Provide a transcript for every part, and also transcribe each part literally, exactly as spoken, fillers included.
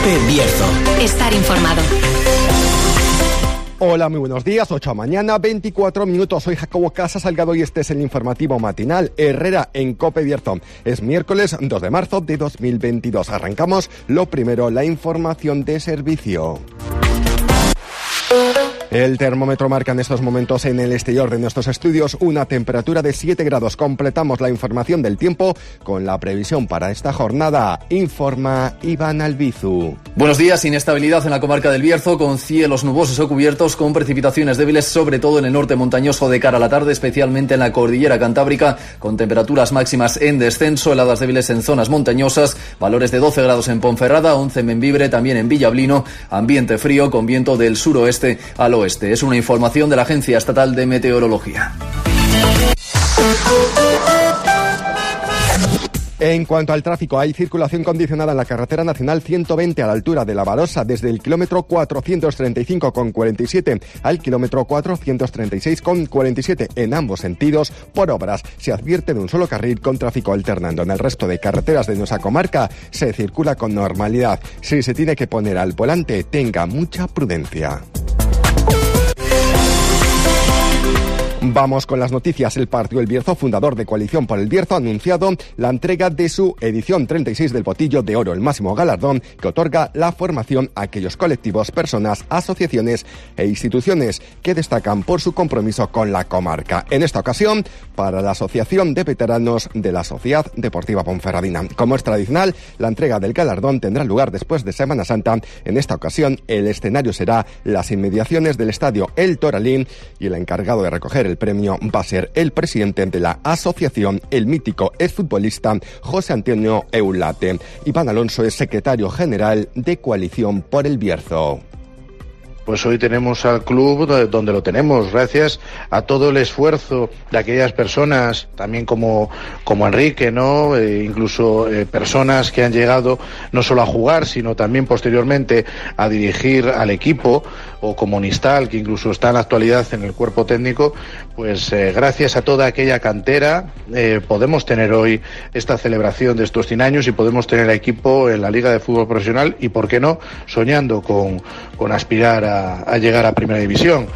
COPE Bierzo. Estar informado. Hola, muy buenos días, ocho de la mañana, veinticuatro minutos. Soy Jacobo Casa Salgado y este es el informativo matinal Herrera en COPE Bierzo. Es miércoles dos de marzo de dos mil veintidós. Arrancamos lo primero, la información de servicio. El termómetro marca en estos momentos en el exterior de nuestros estudios una temperatura de siete grados. Completamos la información del tiempo con la previsión para esta jornada. Informa Iván Albizu. Buenos días. Inestabilidad en la comarca del Bierzo, con cielos nubosos o cubiertos, con precipitaciones débiles, sobre todo en el norte montañoso de cara a la tarde, especialmente en la cordillera cantábrica, con temperaturas máximas en descenso, heladas débiles en zonas montañosas, valores de doce grados en Ponferrada, once en Bembibre, también en Villablino, ambiente frío con viento del suroeste al oeste. Es una información de la Agencia Estatal de Meteorología. En cuanto al tráfico, hay circulación condicionada en la carretera nacional ciento veinte a la altura de La Barosa, desde el kilómetro cuatrocientos treinta y cinco con cuarenta y siete al kilómetro cuatrocientos treinta y seis con cuarenta y siete, en ambos sentidos, por obras. Se advierte de un solo carril con tráfico alternando. En el resto de carreteras de nuestra comarca se circula con normalidad. Si se tiene que poner al volante, tenga mucha prudencia. Vamos con las noticias. El partido El Bierzo, fundador de Coalición por el Bierzo, ha anunciado la entrega de su edición treinta y seis del Botillo de Oro, el máximo galardón que otorga la formación a aquellos colectivos, personas, asociaciones e instituciones que destacan por su compromiso con la comarca. En esta ocasión, para la Asociación de Veteranos de la Sociedad Deportiva Ponferradina. Como es tradicional, la entrega del galardón tendrá lugar después de Semana Santa. En esta ocasión, el escenario será las inmediaciones del estadio El Toralín y el encargado de recoger el El premio va a ser el presidente de la asociación, el mítico exfutbolista José Antonio Eulate. Iván Alonso es secretario general de Coalición por el Bierzo. Pues hoy tenemos al club donde lo tenemos, gracias a todo el esfuerzo de aquellas personas, también como, como Enrique, ¿no? Eh, incluso eh, personas que han llegado no solo a jugar, sino también posteriormente a dirigir al equipo, o como Nistal, que incluso está en la actualidad en el cuerpo técnico. Pues eh, gracias a toda aquella cantera eh, podemos tener hoy esta celebración de estos cien años y podemos tener equipo en la Liga de Fútbol Profesional y, por qué no, soñando con, con aspirar a a llegar a Primera División.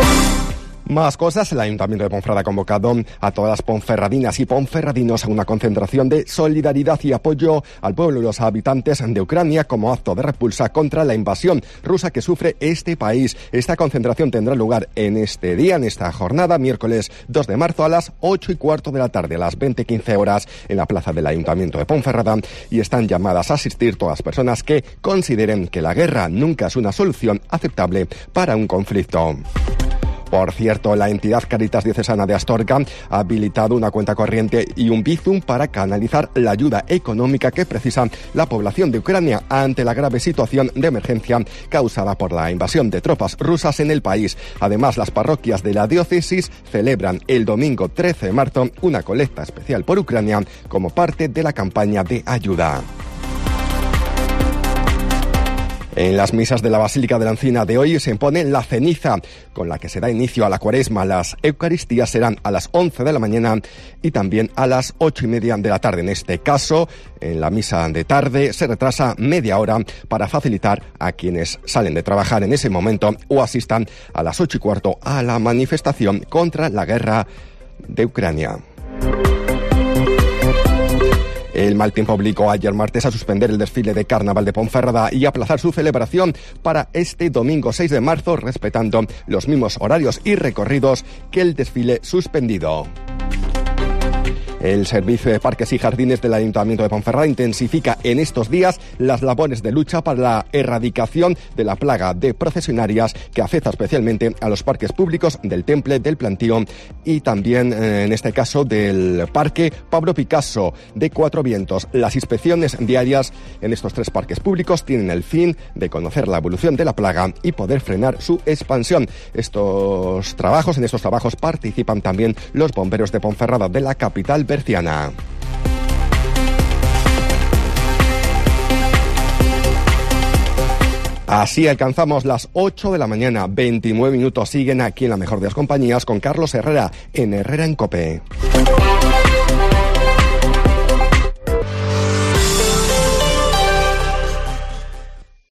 Más cosas. El Ayuntamiento de Ponferrada ha convocado a todas las ponferradinas y ponferradinos a una concentración de solidaridad y apoyo al pueblo y los habitantes de Ucrania como acto de repulsa contra la invasión rusa que sufre este país. Esta concentración tendrá lugar en este día, en esta jornada, miércoles dos de marzo a las ocho y cuarto de la tarde, a las veinte quince horas, en la plaza del Ayuntamiento de Ponferrada, y están llamadas a asistir todas las personas que consideren que la guerra nunca es una solución aceptable para un conflicto. Por cierto, la entidad Cáritas Diocesana de Astorga ha habilitado una cuenta corriente y un Bizum para canalizar la ayuda económica que precisa la población de Ucrania ante la grave situación de emergencia causada por la invasión de tropas rusas en el país. Además, las parroquias de la diócesis celebran el domingo trece de marzo una colecta especial por Ucrania como parte de la campaña de ayuda. En las misas de la Basílica de la Encina de hoy se impone la ceniza, con la que se da inicio a la Cuaresma. Las Eucaristías serán a las once de la mañana y también a las ocho y media de la tarde. En este caso, en la misa de tarde se retrasa media hora para facilitar a quienes salen de trabajar en ese momento o asistan a las ocho y cuarto a la manifestación contra la guerra de Ucrania. El mal tiempo obligó ayer martes a suspender el desfile de Carnaval de Ponferrada y aplazar su celebración para este domingo seis de marzo, respetando los mismos horarios y recorridos que el desfile suspendido. El Servicio de Parques y Jardines del Ayuntamiento de Ponferrada intensifica en estos días las labores de lucha para la erradicación de la plaga de procesionarias que afecta especialmente a los parques públicos del Temple, del Plantío y también, eh, en este caso, del Parque Pablo Picasso de Cuatro Vientos. Las inspecciones diarias en estos tres parques públicos tienen el fin de conocer la evolución de la plaga y poder frenar su expansión. Estos trabajos, en estos trabajos participan también los bomberos de Ponferrada, de la capital berciana. Así alcanzamos las ocho de la mañana, veintinueve minutos. Siguen aquí en la mejor de las compañías con Carlos Herrera, en Herrera en COPE.